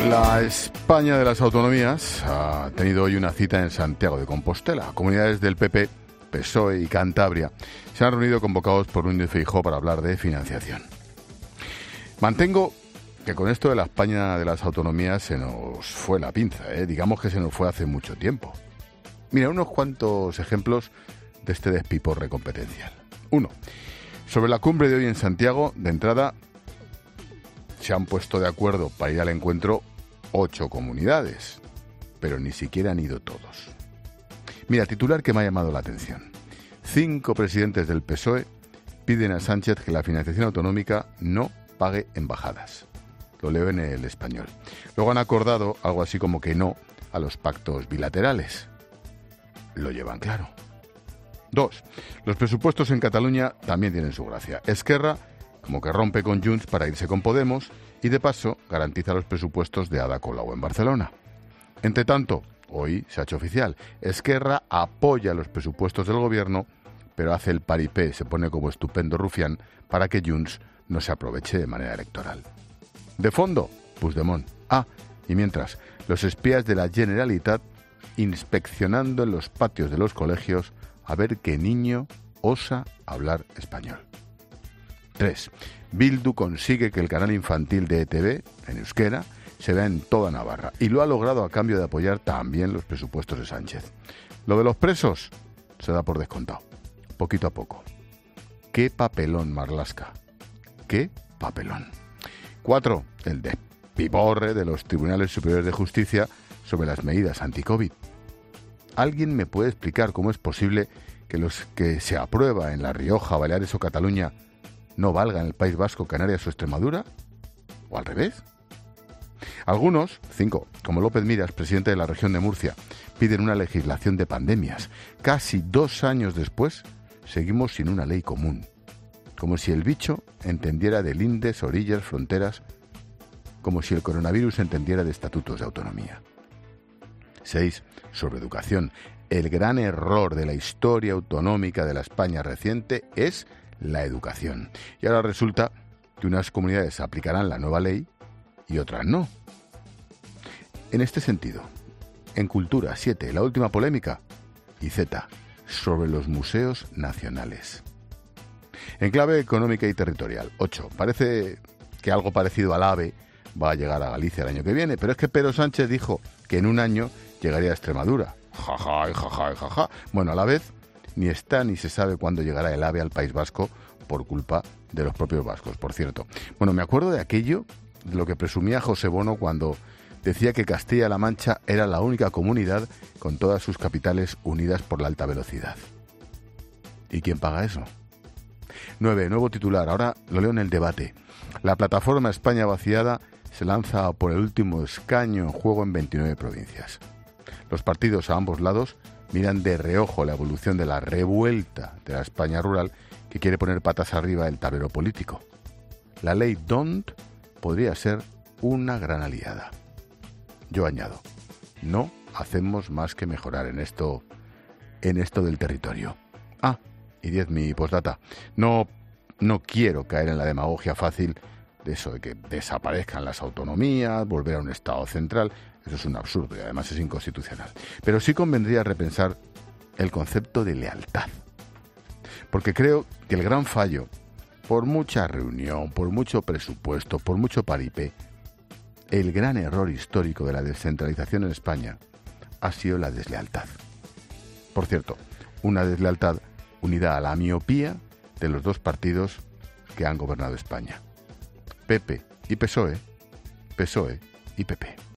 La España de las autonomías ha tenido hoy una cita en Santiago de Compostela. Comunidades del PP, PSOE y Cantabria se han reunido convocados por Núñez Feijóo para hablar de financiación. Mantengo que con esto de la España de las autonomías se nos fue la pinza, digamos que se nos fue hace mucho tiempo. Mira, unos cuantos ejemplos de este despiporre competencial. 1. Sobre la cumbre de hoy en Santiago, de entrada, se han puesto de acuerdo para ir al encuentro 8 comunidades, pero ni siquiera han ido todos. Mira, titular que me ha llamado la atención. 5 presidentes del PSOE piden a Sánchez que la financiación autonómica no pague embajadas. Lo leo en El Español. Luego han acordado algo así como que no a los pactos bilaterales. Lo llevan claro. 2. Los presupuestos en Cataluña también tienen su gracia. Esquerra como que rompe con Junts para irse con Podemos y de paso garantiza los presupuestos de Ada Colau en Barcelona. Entre tanto, hoy se ha hecho oficial, Esquerra apoya los presupuestos del gobierno, pero hace el paripé, se pone como estupendo rufián para que Junts no se aproveche de manera electoral. De fondo, Puigdemont. Y mientras, los espías de la Generalitat inspeccionando en los patios de los colegios a ver qué niño osa hablar español. 3. Bildu consigue que el canal infantil de ETV, en euskera, se vea en toda Navarra, y lo ha logrado a cambio de apoyar también los presupuestos de Sánchez. Lo de los presos se da por descontado, poquito a poco. ¡Qué papelón, Marlaska! ¡Qué papelón! 4. El despiporre de los tribunales superiores de justicia sobre las medidas anti-COVID. ¿Alguien me puede explicar cómo es posible que los que se aprueba en La Rioja, Baleares o Cataluña no valgan en el País Vasco, Canarias o Extremadura? ¿O al revés? Algunos, 5, como López Miras, presidente de la región de Murcia, piden una legislación de pandemias. Casi 2 años después, seguimos sin una ley común. Como si el bicho entendiera de lindes, orillas, fronteras, como si el coronavirus entendiera de estatutos de autonomía. 6. Sobre educación. El gran error de la historia autonómica de la España reciente es la educación. Y ahora resulta que unas comunidades aplicarán la nueva ley y otras no. En este sentido, en cultura, 7, la última polémica, y Z, sobre los museos nacionales. En clave económica y territorial, 8, parece que algo parecido al AVE va a llegar a Galicia el año que viene, pero es que Pedro Sánchez dijo que en un año llegaría a Extremadura. Jaja. Bueno, a la vez, ni está ni se sabe cuándo llegará el AVE al País Vasco por culpa de los propios vascos, por cierto. Bueno, me acuerdo de aquello, de lo que presumía José Bono cuando decía que Castilla-La Mancha era la única comunidad con todas sus capitales unidas por la alta velocidad. ¿Y quién paga eso? 9, nuevo titular, ahora lo leo en El Debate. La plataforma España Vaciada se lanza por el último escaño en juego en 29 provincias. Los partidos a ambos lados miran de reojo la evolución de la revuelta de la España rural que quiere poner patas arriba el tablero político. La ley DONT podría ser una gran aliada. Yo añado, no hacemos más que mejorar en esto del territorio. Y 10, mi postdata. No quiero caer en la demagogia fácil de eso de que desaparezcan las autonomías, volver a un Estado central. Eso es un absurdo y además es inconstitucional. Pero sí convendría repensar el concepto de lealtad. Porque creo que el gran fallo, por mucha reunión, por mucho presupuesto, por mucho paripé, el gran error histórico de la descentralización en España ha sido la deslealtad. Por cierto, una deslealtad unida a la miopía de los 2 partidos que han gobernado España. PP y PSOE, PSOE y PP.